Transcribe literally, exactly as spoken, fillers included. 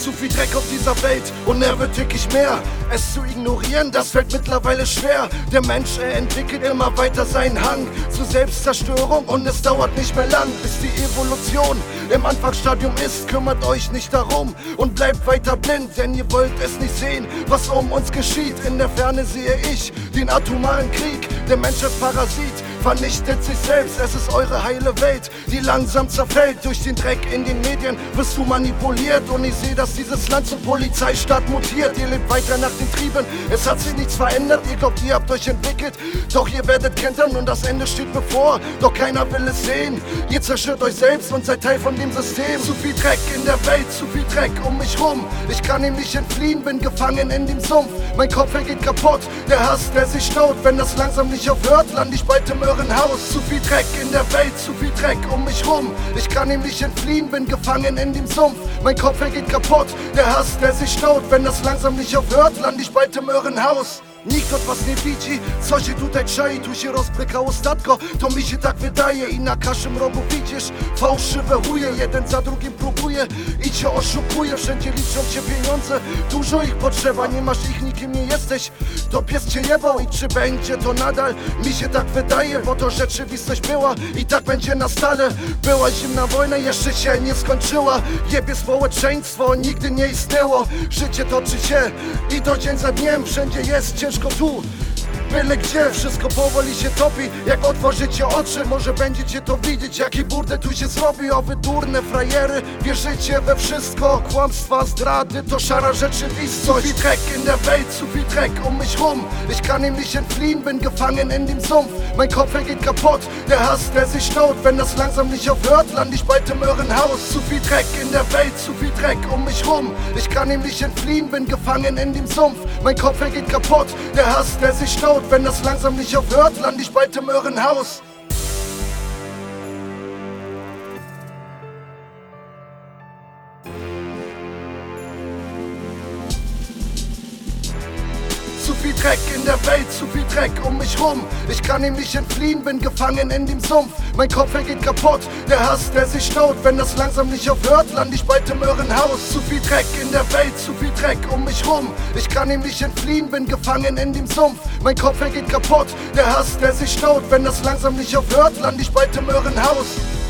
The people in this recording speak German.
Zu viel Dreck auf dieser Welt und er wird wirklich mehr. Es zu ignorieren, das fällt mittlerweile schwer. Der Mensch, er entwickelt immer weiter seinen Hang zur Selbstzerstörung und es dauert nicht mehr lang, bis die Evolution im Anfangsstadium ist. Kümmert euch nicht darum und bleibt weiter blind, denn ihr wollt es nicht sehen, was um uns geschieht. In der Ferne sehe ich den atomaren Krieg. Der Mensch als Parasit vernichtet sich selbst. Es ist eure heile Welt, die langsam zerfällt. Durch den Dreck in den Medien wirst du manipuliert und ich sehe, dass dieses Land zum Polizeistaat mutiert. Ihr lebt weiter nach den Trieben, es hat sich nichts verändert. Ihr glaubt, ihr habt euch entwickelt, doch ihr werdet kentern und das Ende steht bevor. Doch keiner will es sehen. Ihr zerstört euch selbst und seid Teil von dem System. Zu viel Dreck in der Welt, zu viel Dreck um mich rum. Ich kann ihm nicht entfliehen, bin gefangen in dem Sumpf. Mein Kopf, er geht kaputt, der Hass, der sich staut. Wenn das langsam nicht aufhört, land ich bald im Irrenhaus. Zu viel Dreck in der Welt, zu viel Dreck um mich rum. Ich kann ihm nicht entfliehen, bin gefangen in dem Sumpf. Mein Kopf, er geht kaputt, der Hass, der sich staut. Wenn das langsam nicht aufhört, land ich bald im Irrenhaus. Nikt od was nie widzi, co się tutaj czai. Tu się rozprykało statko, to mi się tak wydaje. I na każdym rogu widzisz fałszywe chuje. Jeden za drugim próbuje i cię oszukuje. Wszędzie liczą cię pieniądze, dużo ich potrzeba. Nie masz ich, nikim nie jesteś, to pies cię jebał. I czy będzie to nadal? Mi się tak wydaje, bo to rzeczywistość była i tak będzie na stale. Była zimna wojna, jeszcze się nie skończyła. Jebie społeczeństwo, nigdy nie istniało. Życie toczy się i to dzień za dniem. Wszędzie jest ciężko tu, byle gdzie, wszystko powoli się topi. Jak otworzycie oczy, może będziecie to widzieć, jaki burdel tu się zrobi. O wy durne frajery, wierzycie we wszystko. Kłamstwa, zdrady, to szara rzeczywistość. Zu viel Dreck in der Welt, zu viel Dreck um mich rum. Ich kann ihm nicht entfliehen, bin gefangen in dem Sumpf. Mein Kopf, er geht kaputt, der Hass, der sich staut. Wenn das langsam nicht aufhört, land ich bald im Irrenhaus. Zu viel Dreck in der Welt, zu viel Dreck um mich rum. Ich kann ihm nicht entfliehen, bin gefangen in dem Sumpf. Mein Kopf, er geht kaputt, der Hass, der sich staut. Wenn das langsam nicht aufhört, land ich bald im Irrenhaus. Zu viel Dreck in der Welt, zu viel Dreck um mich rum. Ich kann ihm nicht entfliehen, bin gefangen in dem Sumpf. Mein Kopf, er geht kaputt, der Hass, der sich staut. Wenn das langsam nicht aufhört, land ich bald im Irrenhaus. Zu viel Dreck in der Welt, zu viel Dreck um mich rum. Ich kann ihm nicht entfliehen, bin gefangen in dem Sumpf. Mein Kopf, er geht kaputt, der Hass, der sich staut. Wenn das langsam nicht aufhört, land ich bald im Irrenhaus.